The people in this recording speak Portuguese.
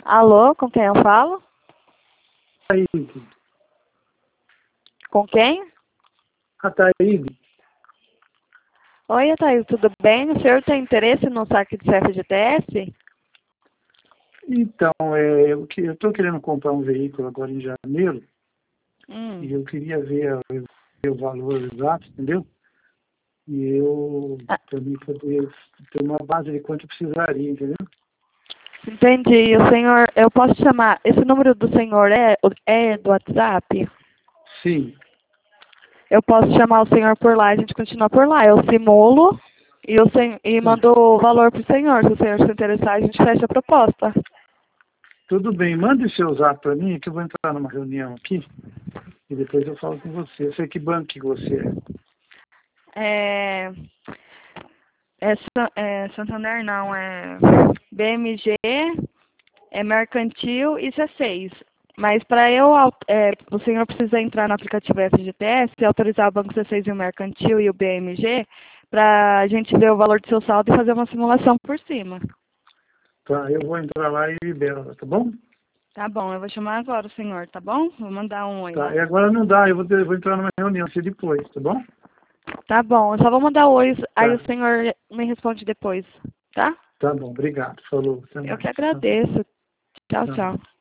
Alô, com quem eu falo? Ataíde. Com quem? Ataíde. Oi, Ataíde, tudo bem? O senhor tem interesse no saque de FGTS? Então, eu estou querendo comprar um veículo agora em janeiro e eu queria ver o valor exato, entendeu? E para mim poder ter uma base de quanto eu precisaria, entendeu? Entendi. O senhor, eu posso chamar, esse número do senhor é do WhatsApp? Sim. Eu posso chamar o senhor por lá, a gente continua por lá. Eu simulo e Sim. mando o valor para o senhor. Se o senhor se interessar, a gente fecha a proposta. Tudo bem, mande o seu zap para mim, que eu vou entrar numa reunião aqui e depois eu falo com você. Eu sei que banco que você é. Santander não, é BMG, é Mercantil e C6. Mas para o senhor precisa entrar no aplicativo FGTS e autorizar o Banco C6 e o Mercantil e o BMG para a gente ver o valor do seu saldo e fazer uma simulação por cima. Tá, eu vou entrar lá e libero, tá bom? Tá bom, eu vou chamar agora o senhor, tá bom? Vou mandar um oi Tá, lá. e agora não dá, eu vou entrar numa reunião assim depois, tá bom? Tá bom, eu só vou mandar oi, aí Tá, o senhor me responde depois, tá? tá bom, obrigado. Falou, até Eu mais. que Tchau, agradeço. Tchau, tchau. tchau.